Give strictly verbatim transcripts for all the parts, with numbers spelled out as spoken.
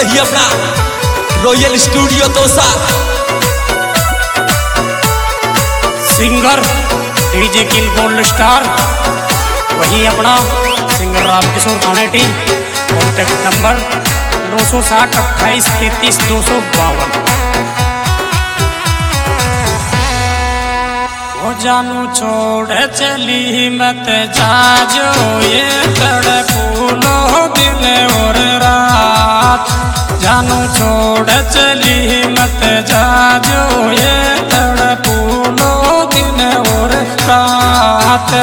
वही अपना royal studio तोसा सिंगर डीजे किल गोल्ड स्टार, वही अपना सिंगर रामकिशोर कानेटी। कॉन्टैक्ट नंबर नौ सौ साठ अट्ठाईस तैतीस दो सौ बावन। वो जानू छोड़ चली मत जाजो ये तड़पूलो दिन और रात। जानू छोड़ चली मत जाजो ये तड़पूलो दिन और रात।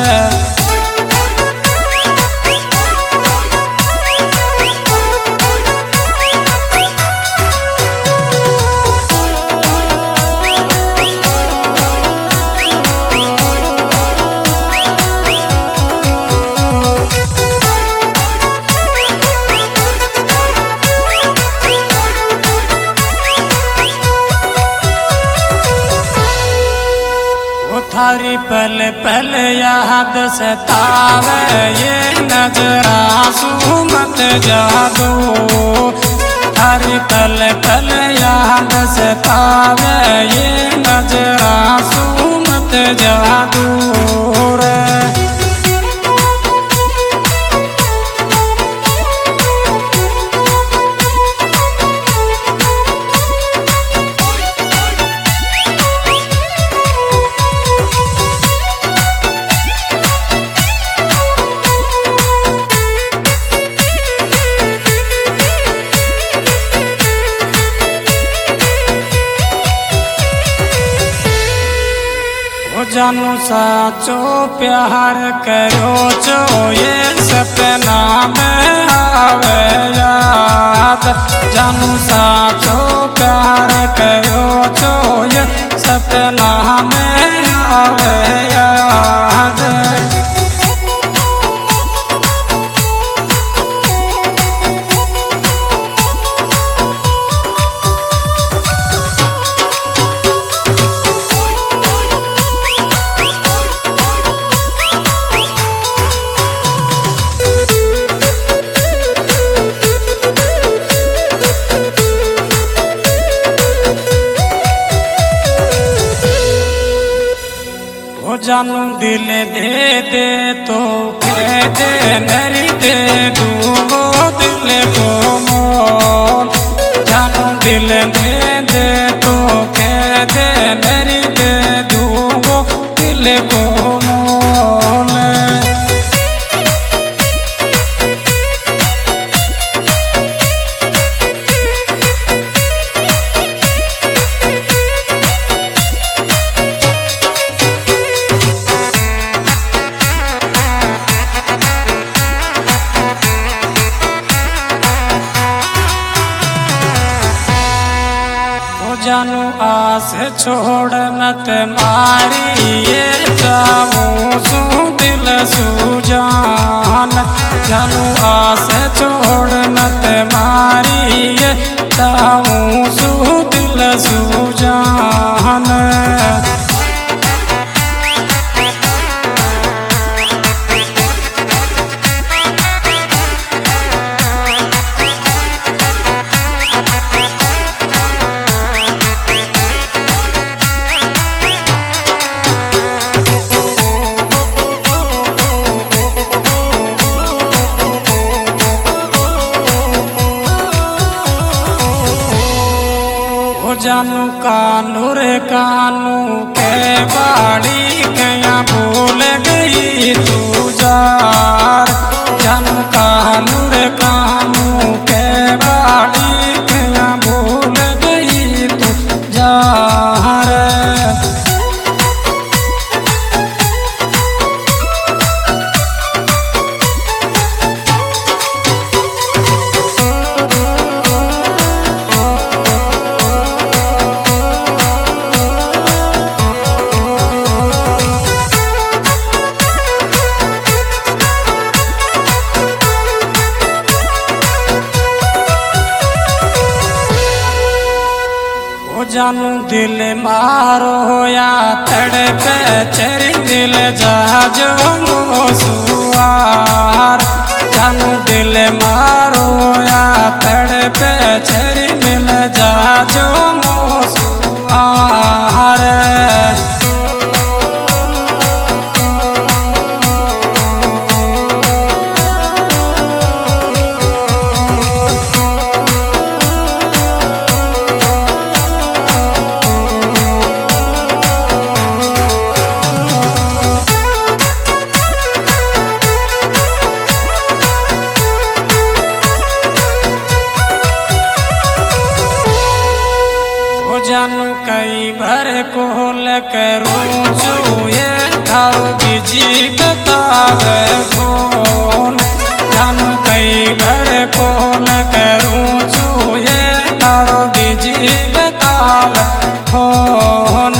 थारी पल पल याद सतावे ये नजरा सू मत जादू। थारी पल पल याद सतावे ये नजरा सू मत जादू रे। जानू साचो प्यार करो चो ये सपना में आवे याद। जानू साचो प्यार करो चो ये सपना में आवे याद। जानू दिल दे दे तो कह दे मेरी दे दूंगो दिल को मोल। जानू दिल दे दे तो कह दे मेरी दे दूंगो दिल को मोल। जानू आस छोड़ मत मारी ये जाऊं सू दिल सुजान। जानू आस छोड़ मत मारी ये जाऊं सू दिल सुजान। जानू कानू रे कानू के बाड़ी गया भूल गई तू जार। जानू कानू रे कानू के बाड़ी गया भूल गई तू जार। जानू दिल मारो या तड़पे चरी दिल जाजो सुआर। जानू दिल मारो या तड़पे आवे फोन जानू कई घर फोन करूं छुए तारो बिजी बताल फोन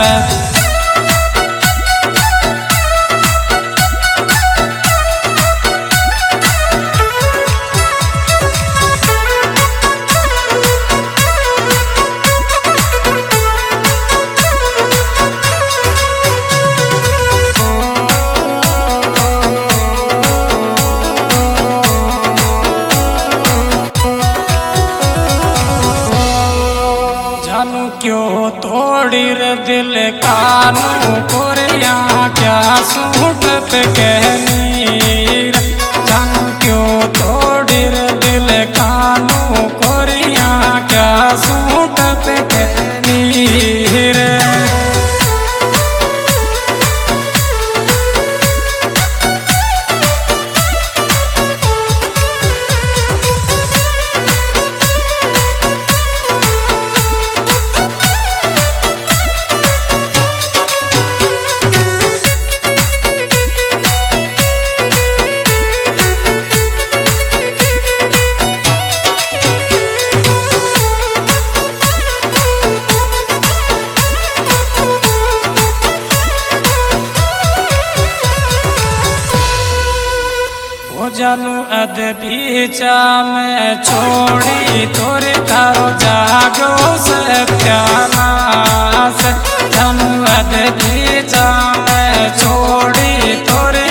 क्यों तोड़ी रे दिल कानू कोरिया क्या सूट पे कहनी जानू क्यों तोड़ी रे दिल कानू कोरिया क्या सूट पे कहनी रे जानू अद बीचा में छोड़ी तोरे तारो जागो सत्यानाश जानू अद बीचा में छोड़ी तोरे